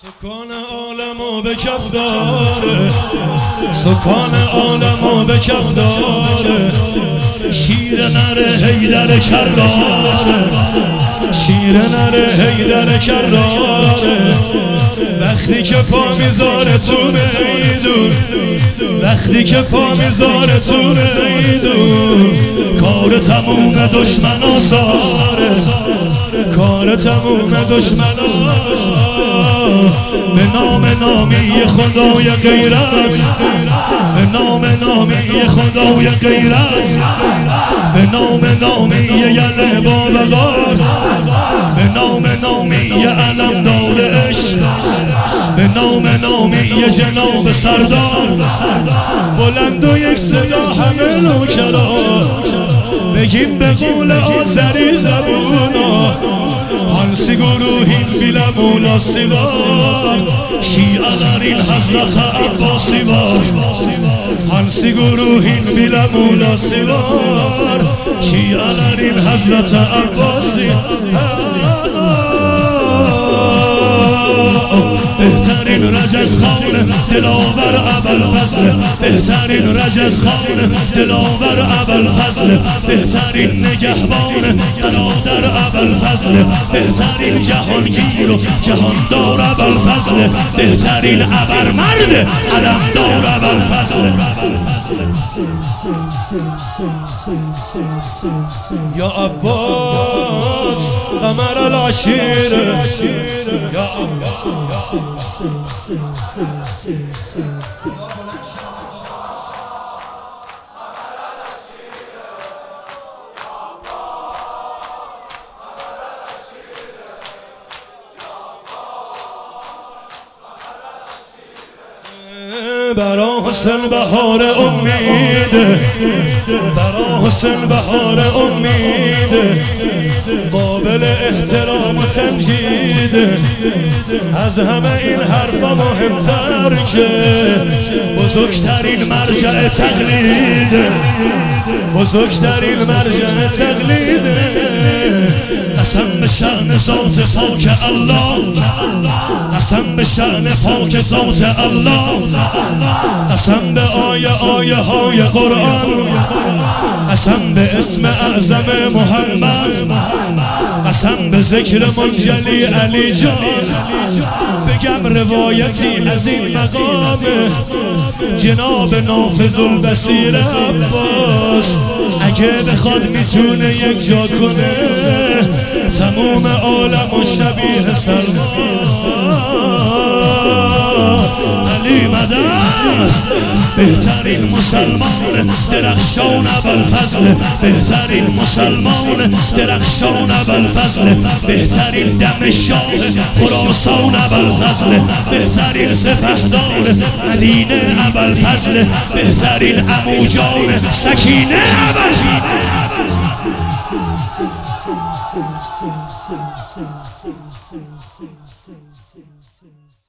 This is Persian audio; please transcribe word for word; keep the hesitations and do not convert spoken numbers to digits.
سکان عالمو به کف داره، سکان عالمو به کف داره، شیر نره حیدر کراره، شیر نره حیدر کراره. وقتی که پا میذاره تو میدون، وقتی که پا میذاره تو میدون، کار تموم دشمن آساره، کار تموم دشمن آساره. به نام نامی خدای غیرت، به نام نامی خدای غیرت، به نام نامی یله بابقار، به نام نامی علمدار عشق، به نام نامی جناب سردار. بلند و یک صدا همه نوکران بگیم به قول آذری زبونا، هنسی گروهین بیل مولا سیوار، شیعه دارین حضرت عباسی وار. هنسی گروهین بیل مولا سیوار، شیعه دارین حضرت عباسی. بهترین رجز خانه دلاور ابوالفضل، بهترین رجز خانه دلاور ابوالفضل، بهترین نگهبان برادر ابوالفضل، بهترین جهانگیر و جهاندار ابوالفضل، بهترین ابرمرد علمدار ابوالفضل. یا عباس قمر العشیر، یا عباس برا حسن بهار امید، برا حسن بهار امید، قابل احترام و تمجید. از همه این حرفا مهمتر که بزرگترین مرجع تقلید، بزرگترین مرجع تقلید. قسم به شأن ذات پاک الله، قسم به شأن پاک ذات الله، قسم به آیه آیه های قرآن، قسم به اسم اعظم محمد، قسم به ذکر منجلی علی جان. بگم روایتی از این مقام جناب نافذ البصیر عباس، اگه بخواد میتونه یک جا کنه تمام عالم و شبیه سلمان. علی مدد بهترین مسلمان درخشان ابوالفضل، بهترین مسلمان درخشان ابوالفضل، بهترین دم شاه خراسان ابوالفضل، بهترین سپهدار مدینه ابوالفضل، بهترین عموجان سکینه ابوالفضل.